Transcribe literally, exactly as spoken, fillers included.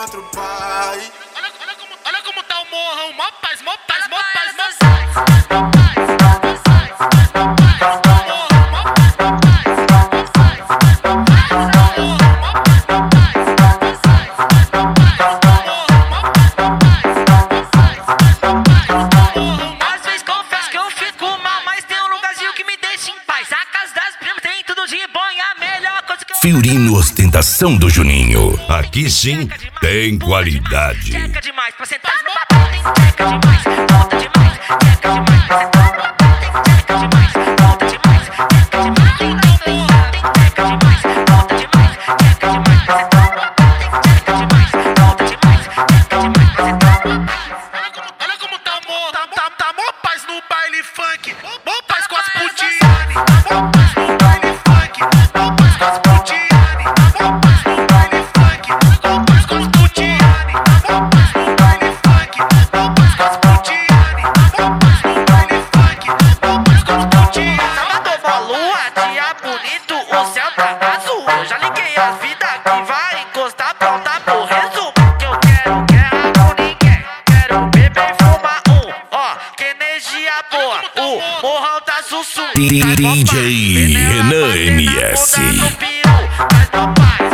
dentro, pai. Olha, olha, como, olha como tá o morrão, mó paz, mó paz, mó paz, mó paz. Às vezes confesso que eu fico mal, mas tem um lugarzinho que me deixa em paz. A casa das primas tem tudo de bom e a melhor coisa que eu... Fiorino Ostentação do Juninho. Aqui sim tem qualidade. Teca demais pra sentar no papel, tem teca demais, volta demais, teca demais pra sentar no papel, tem teca demais, volta demais, teca demais, tem teca demais, volta demais, teca demais pra sentar no papel, tem teca demais, volta demais, teca demais pra sentar no papel. Olha como, olha como tá amor, tá, tá, tá mó paz no baile funk, mó paz com as putiane, mó paz no baile funk, mó paz com as putiane, mó paz no baile funk, mó paz com as putiane, mó paz no baile funk, mó paz com as putiane, mó paz no baile funk, mó paz com as putiane. Sábado mó lua, dia bonito, o céu tá azul. Eu já liguei as vidas que vai encostar, pronta pro resumo. Que eu quero guerra com ninguém, quero beber e fumar um, ó, que energia boa, o morrão tá sussurro. D J Renan M S. Mas meu pai